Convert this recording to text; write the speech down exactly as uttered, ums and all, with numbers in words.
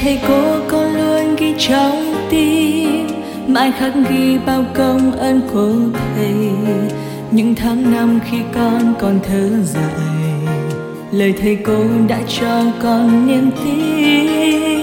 thầy cô con luôn ghi trong tim, mãi khắc ghi bao công ơn của thầy. Những tháng năm khi con còn thơ dại, lời thầy cô đã cho con niềm tin.